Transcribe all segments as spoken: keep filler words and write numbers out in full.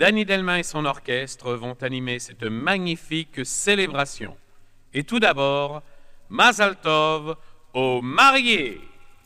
Danny Delmin et son orchestre vont animer cette magnifique célébration. Et tout d'abord, Mazal Tov aux mariés.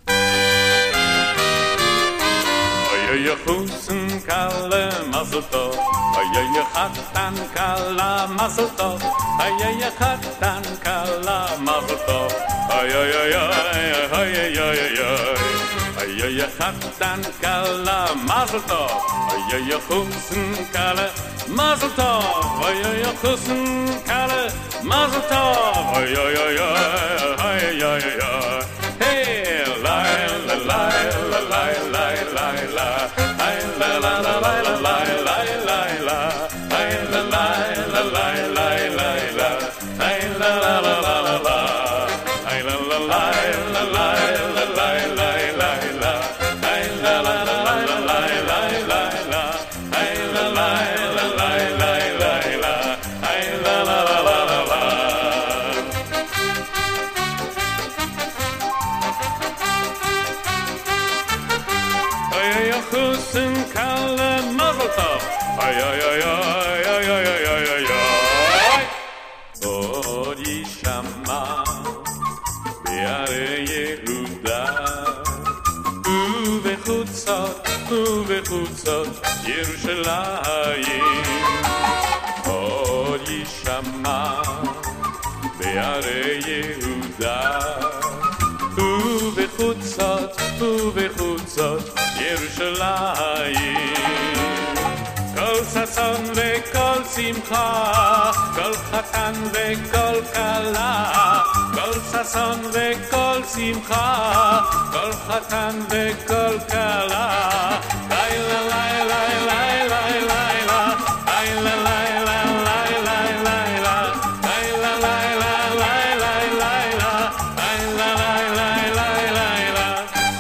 Ay khusun kala mazel tov ay khatan kala mazel tov ay khatan kala mazel tov ay ay ay ay ay ay ay khatan kala mazel tov ay khusun kala mazel tov ay khusun kala mazel tov ay ay ay ay ay ay hey la la la la la la la la ay la la la la la la la la ay la la la la la la la ay la la la la la ay la la la la la la la la la la ay la la la la la la la la ay la la la la la la la ay la la la la la ay khusun kala mazel tov ay ay ay ay ay ay ay ay ay od yishama be'arei Yehuda uvechutzot uvechutzot Yerushalayim od yishama be'arei Yehuda uvechutzot uvechutzot Yerushalayim Kol sason ve'kol simcha Kol chatan ve'kol kala Kol sason ve'kol simcha Kol chatan ve'kol kala Laila laila laila laila Laila laila laila laila Laila laila laila laila Laila laila laila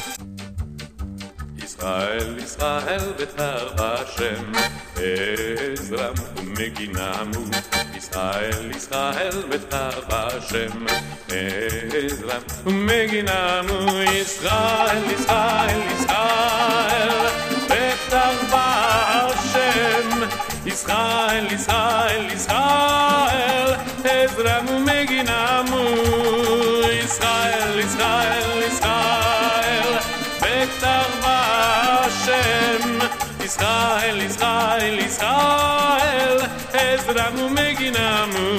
Israel, Israel betar Hashem Ezram umeginamu Israel, Israel betar Hashem Ezram umeginamu Israel, Israel, Israel betar Hashem Israel, Israel, Israel Ezram umeginamu Israel, Israel, Israel betar Hashem Israel, Israel, Israel Ezranu meginamu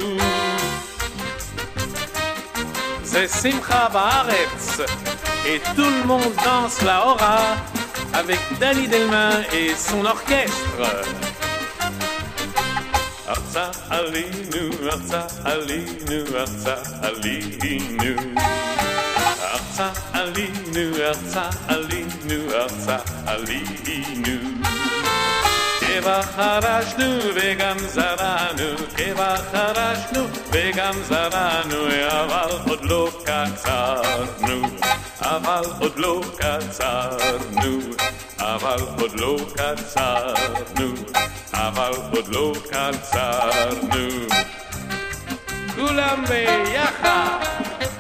C'est Simcha Baaretz et tout le monde danse la hora avec Danny Delmin et son orchestre. Arza alinu, arza alinu, arza alinu Arza alinu, arza alinu, arza alinu Keva kharashnu vegam zaranu Keva kharashnu vegam zaranu Aval od lo katzarnu Aval od lo katzarnu Aval od lo katzarnu Aval od lo katzarnu Kulam beyachad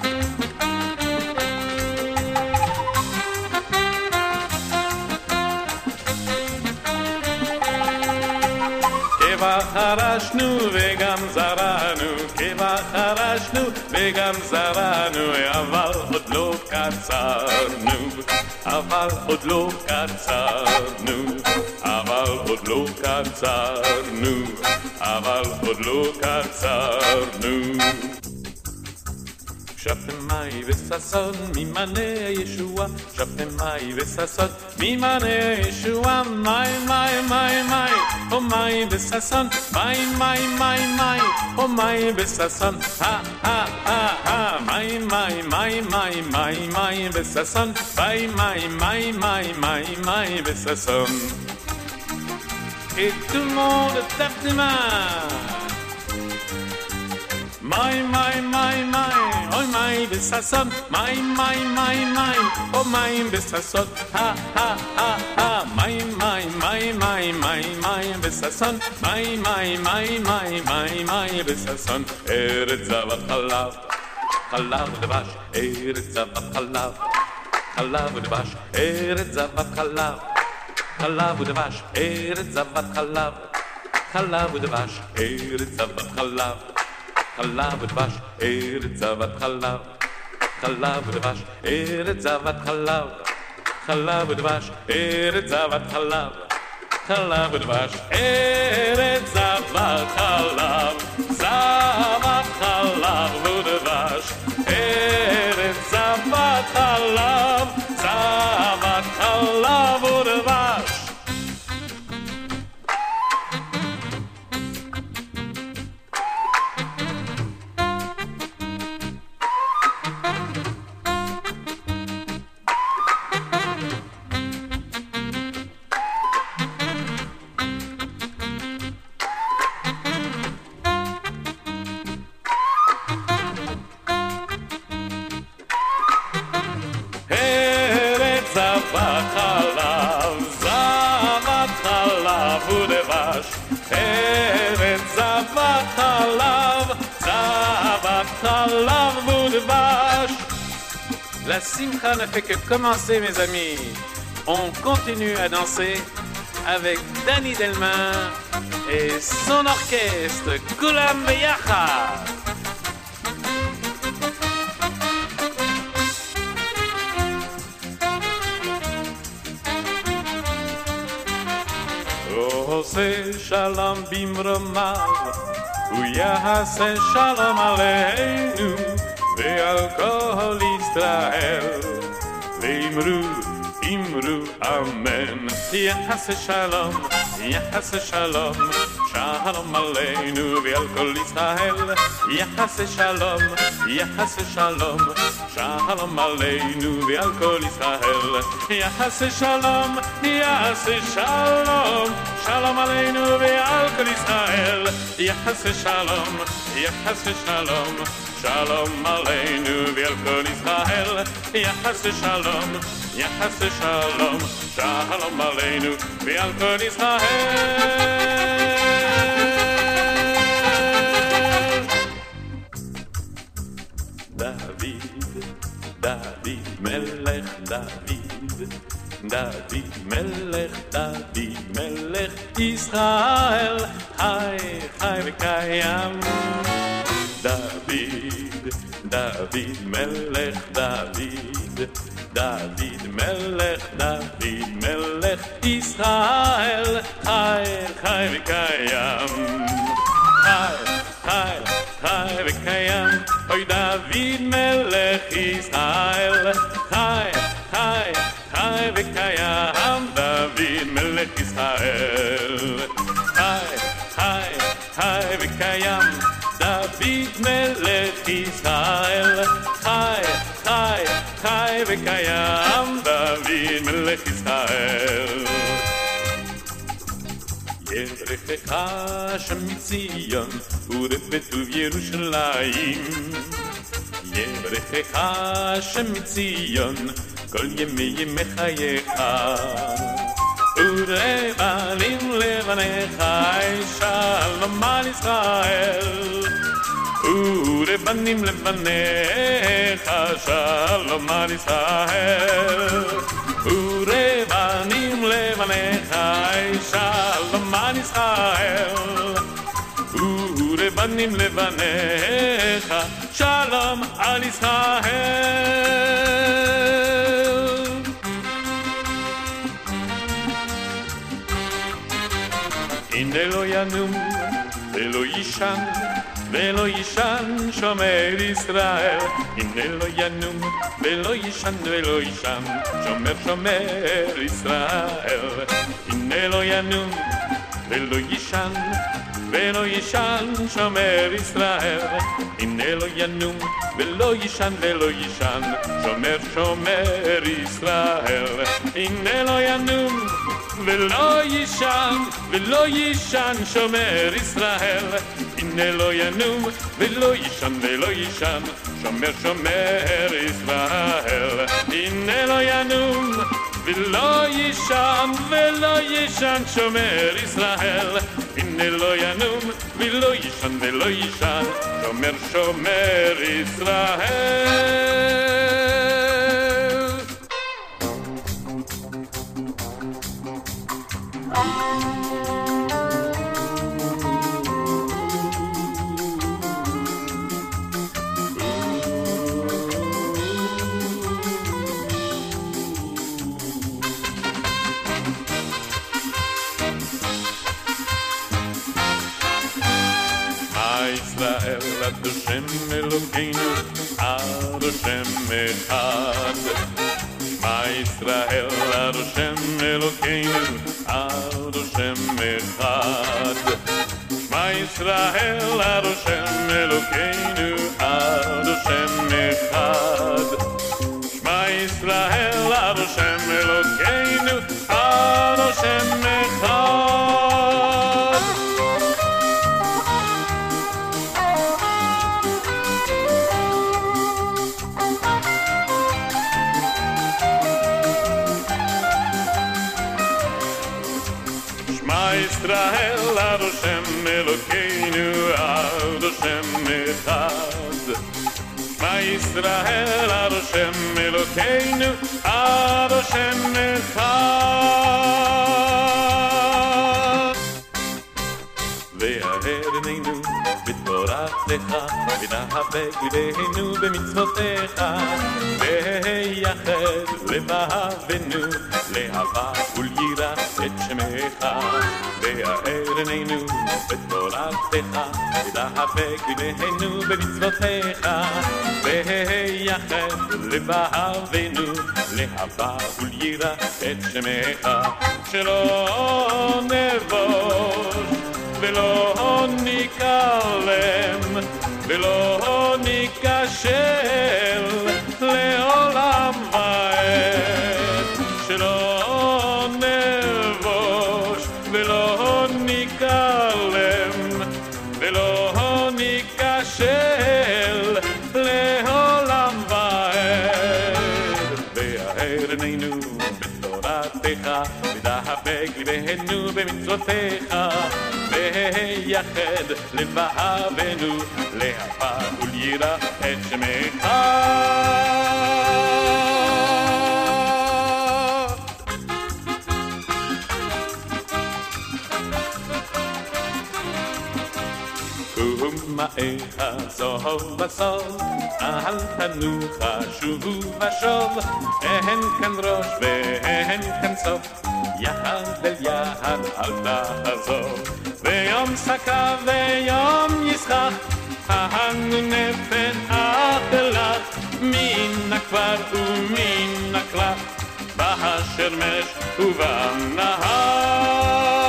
חרשנו וגם זרענו, כבה חרשנו וגם זרענו, אבל עוד לא קצרנו, אבל עוד לא קצרנו, אבל עוד לא קצרנו, אבל עוד לא קצרנו. שבתמי וששון ממענה ישוע, שבתמי וששון ממענה ישוע, מי מי מי מי, או מי וששון, מי מי מי מי, או מי וששון, הא הא הא הא, מי מי מי מי מי מי וששון, מי מי מי מי מי מי וששון. Et tout le monde tape les mains. My, my, my, my, oh my, besasson, my, my, my, my, oh my, besasson, ha, ha, ha, ha, my, my, my, my, my, my, besasson, my, my, my, my, my, my, besasson, eretz zavat chalav, chalav dvash, eretz zavat chalav, chalav dvash, eretz zavat chalav, חלב ודבש, ארץ זבת חלב, חלב ודבש, ארץ זבת חלב, חלב ודבש, ארץ זבת חלב, חלב ודבש, ארץ זבת חלב, חלב ודבש, ארץ זבת חלב, חלב ודבש, ארץ זבת חלב, זבת חלב ודבש, ארץ זבת חלב, זבת חלב ודבש. La simcha ne fait que commencer, mes amis. On continue à danser avec Danny Delmin et son orchestre Kulam Yachad. עושה שלום במרומיו, הוא יעשה שלום עלינו ועל כל ישראל. ואמרו, אמרו אמן. יעשה שלום, יעשה שלום, שלום עלינו ועל כל ישראל. יעשה שלום, יעשה שלום, שלום עלינו ועל כל ישראל. יעשה שלום, יעשה שלום, שלום עלינו ועל כל ישראל. יעשה שלום, יעשה שלום, שלום עלינו ועל כל ישראל. יעשה שלום, יעשה שלום, שלום עלינו ועל כל ישראל. דוד, דוד מלך דוד, דוד מלך דוד מלך ישראל, חי חי וקיים. דוד, דוד מלך דוד, דוד מלך דוד מלך ישראל, חי חי וקיים. חי חי חי וקיים, אוי דוד מלך ישראל, חי חי חי וקיים. דוד מלך ישראל, חי חי חי וקיים. דוד מלך ישראל, חי חי חי וקיים. דוד מלך ישראל. יברכך שם מציון ורפאתו בירושלים. יברכך שם מציון כל ימי ימי חייך. ולבנים לבניך שלום על ישראל. ולבנים לבניך שלום על ישראל. ולבנים לבניך שלום על ישראל. ולבנים לבניך שלום על ישראל. הנה לא ינום ולא יישן ולא יישן שומר ישראל. הנה לא ינום ולא יישן ולא יישן שומר שומר ישראל. הנה לא ינום ולא יישן ולא יישן שומר ישראל. הנה לא ינום ולא יישן ולא יישן שומר שומר ישראל. הנה לא ינום ולא יישן ולא יישן שומר ישראל. הנה לא ינום ולא יישן ולא יישן שומר שומר ישראל. הנה לא ינום ולא יישן ולא יישן שומר ישראל. הנה לא ינום ולא יישן ולא יישן שומר שומר ישראל. ישראל עד השם אלוקינו עד השם אחד שמע ישראל עד השם אלוקינו עד השם אחד שמע ישראל עד השם אלוקינו עד השם אחד שמע ישראל עד השם אלוקינו עד השם אחד ישראל עד השם אלוקינו עד השם אחד שמע ישראל עד השם אלוקינו עד השם אחד והרננו בתורתך ונהפך ליבנו במצוותיך ויחד לבבנו לאהבה וליראה את שמך והרננו בתורתך ונהפך ליבנו במצוותיך ויחד לבבנו לאהבה וליראה את שמך שלא נבוש ולא ניכלם ולא ניכשל לעולם ועד שלא נבוש ולא ניכלם ולא ניכשל לעולם ועד והרננו בתורתך ודהפך ליבנו במצוותיך ויחד לבבנו לאהבה וליראה את שמך ומאיך סוף וסוף אל תנוחה שוב ושוב אין כאן ראש ואין כאן סוף יחד אל יחד אל תעזוב ויום סקה ויום ישחק אנו נפן אחלך מן הכפר ומן הכלך בהשרמש ובנהר